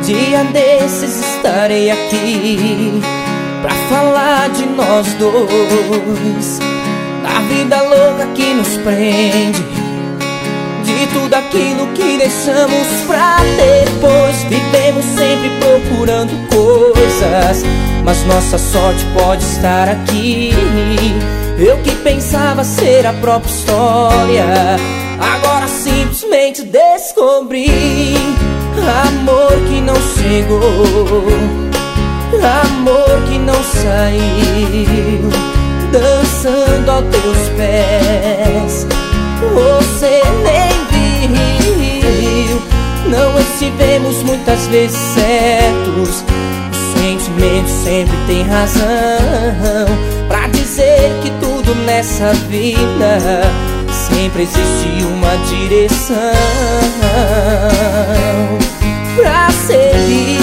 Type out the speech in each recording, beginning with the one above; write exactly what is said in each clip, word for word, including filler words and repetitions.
Dia desses estarei aqui pra falar de nós dois, da vida louca que nos prende, de tudo aquilo que deixamos pra depois. Vivemos sempre procurando coisas, mas nossa sorte pode estar aqui. Eu que pensava ser a própria história, agora simplesmente descobri amor que não chegou, amor que não saiu, dançando aos teus pés. Você nem viu, não estivemos muitas vezes certos. O sentimento sempre tem razão pra dizer que tudo nessa vida sempre existe uma direção pra seguir.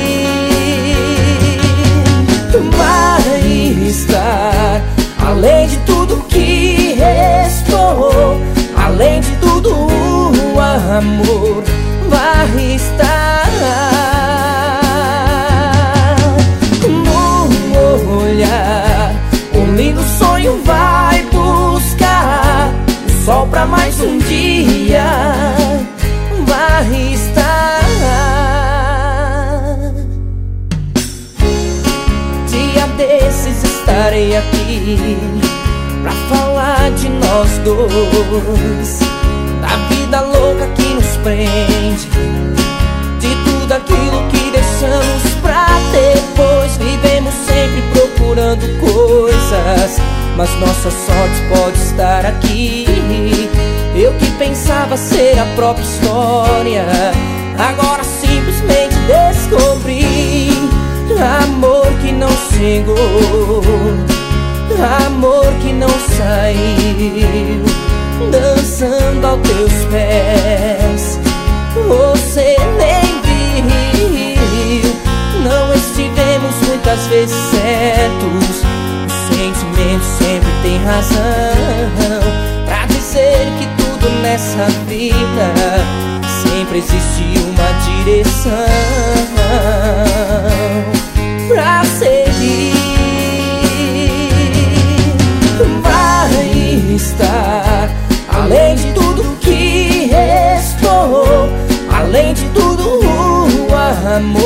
Vai estar além de tudo que restou, além de tudo o amor vai estar no olhar. Um lindo sonho vai buscar o sol pra mais um dia vai estar. Dia desses estarei aqui pra falar de nós dois, da vida louca que nos prende, de tudo aquilo que deixamos pra depois. Vivemos sempre procurando coisas, mas nossa sorte pode estar aqui. Eu que pensava ser a própria história, agora simplesmente descobri amor que não chegou, amor que não saiu, dançando aos teus pés. Você nem viu, não estivemos muitas vezes certos. O sentimento sempre tem razão pra dizer que tudo nessa vida sempre existe uma direção pra seguir. Vai estar além de tudo que restou, além de tudo o amor